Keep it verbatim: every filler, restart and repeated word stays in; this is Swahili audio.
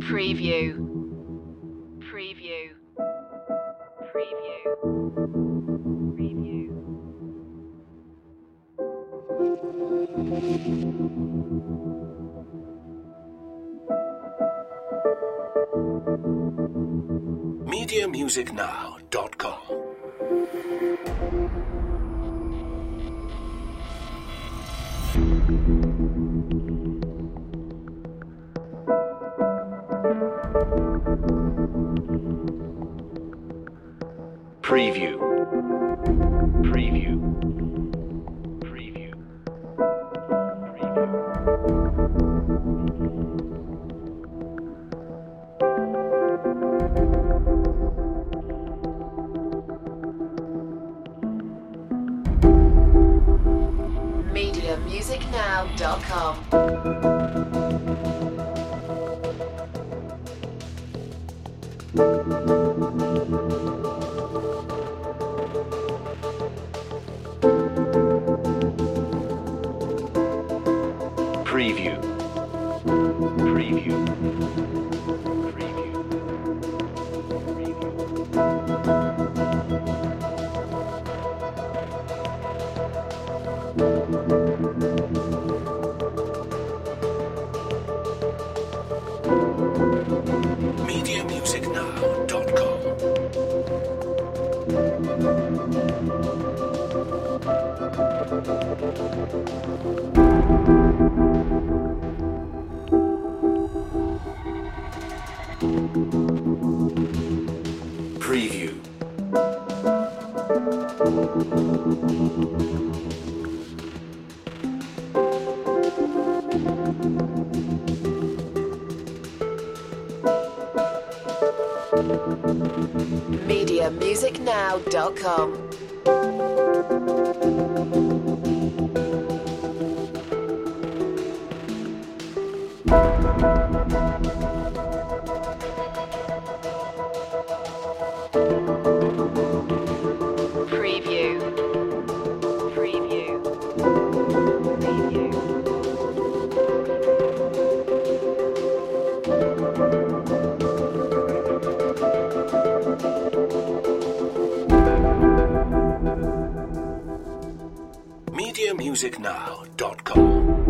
Preview. Preview. Preview. Preview. media music now dot com. Preview. Preview. Preview. media music now dot com. Preview. Preview. Preview. media music now dot com. Preview. media music now dot com. Preview. Preview. Preview. media music now dot com.